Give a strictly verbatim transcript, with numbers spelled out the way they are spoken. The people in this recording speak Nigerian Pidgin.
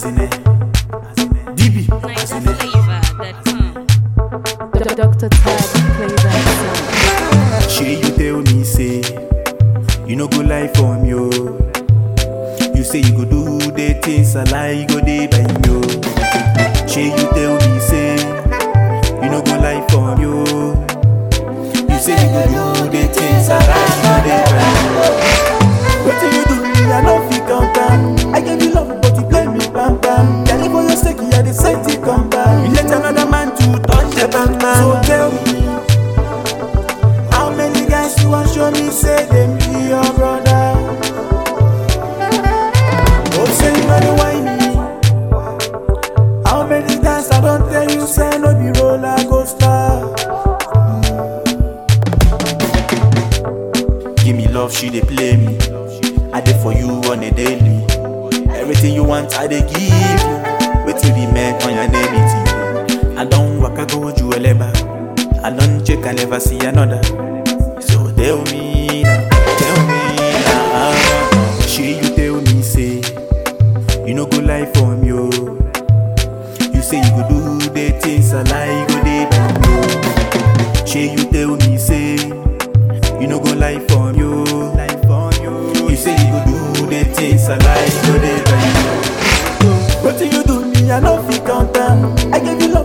Asine, D B, Nice flavor that come. Doctor Tab play that song. Shey you tell me say you no go lie for me, oh. You say you go do the things I like, you go dey by me, oh. Shey you tell me say you no go lie for me, oh. You say you go do the things I like, you go dey by me, oh. Wetin you do me, I no fit count am. I gave you love, but you play me bam bam. Girl, for your sake, you decide to come back. You let another man to touch the bam bam. So tell me, how many guys you want show me say them be your brother? Oh, say you know the whiny. How many times I don't tell you say no be roller coaster? Give me love, she dey play me. I dey for you on a daily. Everything you want, I dey give you. Wait till the man on your name it. I don't walk, I go you a leba. I don't check, I never see another. So tell me now, tell me now. She you tell me say you no go lie for me, oh. You say you go do the things I like, you go dey by me, oh. She you tell me say you no go lie for me, oh. You say you go do the things I like, you go dey by me, oh. What you do me, I no fit count am. I gave you love.